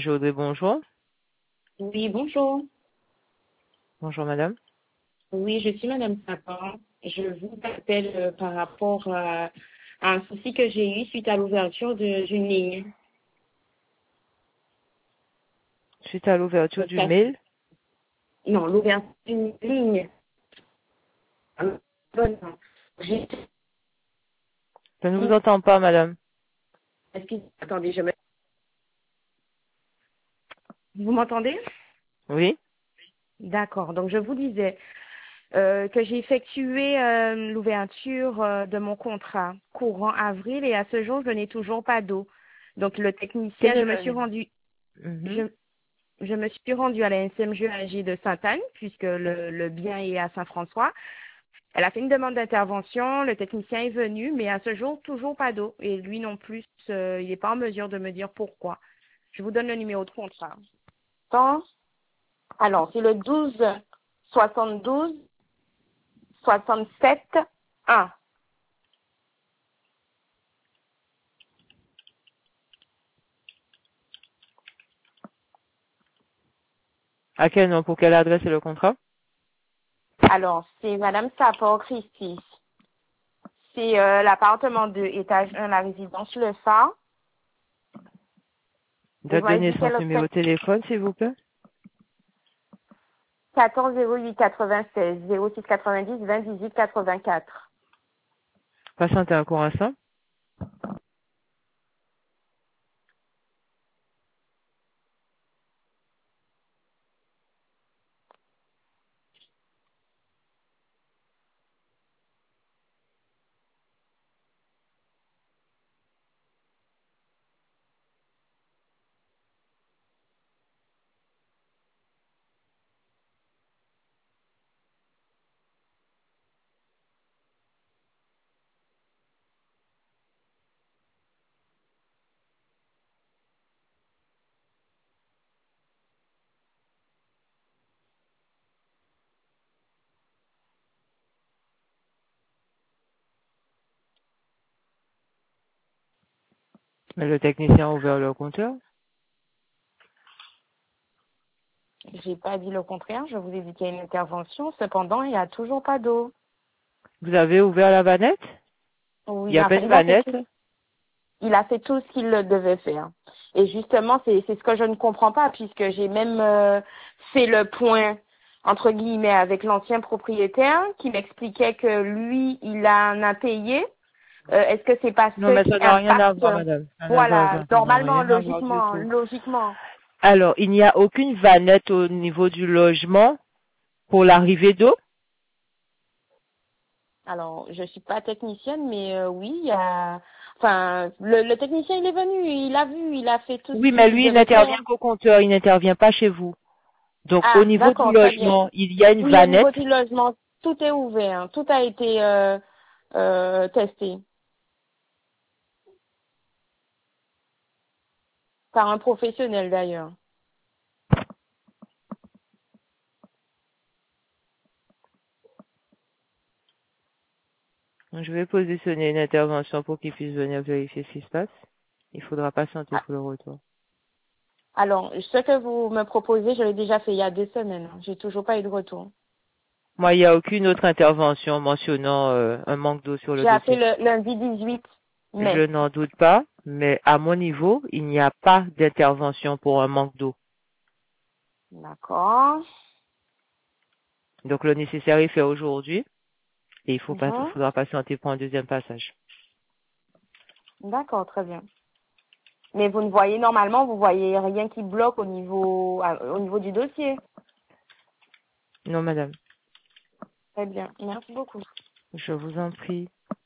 Maîtresse Audrey, bonjour. Oui, bonjour. Bonjour madame. Oui, je suis Madame Sapin. Je vous appelle par rapport à un souci que j'ai eu suite à l'ouverture d'une ligne. Suite à l'ouverture du Parce- mail, Non, l'ouverture d'une ligne. Bonne. J'ai- je ne vous entends pas madame. Attendez, vous m'entendez? Oui, D'accord. Donc, je vous disais que j'ai effectué l'ouverture de mon contrat courant avril et à ce jour, je n'ai toujours pas d'eau. Donc, le qui technicien, n'est pas venu. Mhm. je me suis rendue à la SMGAG de Sainte-Anne, puisque le bien est à Saint-François. Elle a fait une demande d'intervention, le technicien est venu, mais à ce jour, toujours pas d'eau. Et lui non plus, il n'est pas en mesure de me dire pourquoi. Je vous donne le numéro de contrat. Attends. Alors, c'est le 12 72 67 1. À quel nom, pour quelle adresse est le contrat? Alors, c'est Madame Sapor Christie. C'est l'appartement 2, étage 1, la résidence Le Phare. Vous Date de m'avez dit naissance, quelle numéro de téléphone s'il vous plaît. 14 08 96 06 90 20 18 84. Patientez un court instant. Le technicien a ouvert le compteur. J'ai pas dit le contraire, je vous ai dit qu'il y a une intervention. Cependant, il n'y a toujours pas d'eau. Vous avez ouvert la vanette? Il Oui, n'y a enfin, pas une vanette? il a fait tout ce qu'il devait faire. Et justement, c'est ce que je ne comprends pas, puisque j'ai même fait le point, entre guillemets, avec l'ancien propriétaire, qui m'expliquait que lui, il en a payé. Est-ce que c'est pas Non, ce mais qui ça n'a rien à impacte? voir madame. Voilà, Ça n'a normalement, rien à voir du logiquement, tout. logiquement. Alors, il n'y a aucune vanette au niveau du logement pour l'arrivée d'eau? Alors, je suis pas technicienne, mais oui, il y a... Enfin, le technicien, il est venu, il a vu, il a fait tout Oui, ce mais qu'il lui, il devait n'intervient faire. qu'au compteur, il n'intervient pas chez vous. Donc, au Ah, niveau du d'accord, très bien. logement, il y a une Oui, au niveau vanette. du logement, tout est ouvert, hein. Tout a été testé par un professionnel d'ailleurs. Je vais positionner une intervention pour qu'il puisse venir vérifier ce qui se passe. Il faudra patienter Ah, pour le retour. alors, ce que vous me proposez, je l'ai déjà fait il y a 2 semaines, hein. J'ai toujours pas eu de retour. Moi, il n'y a aucune autre intervention mentionnant un manque d'eau sur le J'ai appelé dossier. le lundi 18 Je mai. n'en doute pas, mais à mon niveau, il n'y a pas d'intervention pour un manque d'eau. D'accord. Donc, le nécessaire est fait aujourd'hui et il Mhm. faudra patienter pour un deuxième passage. D'accord, très bien. Mais vous ne voyez normalement, vous voyez rien qui bloque au niveau du dossier. Non, madame. Très bien. Merci beaucoup. Je vous en prie.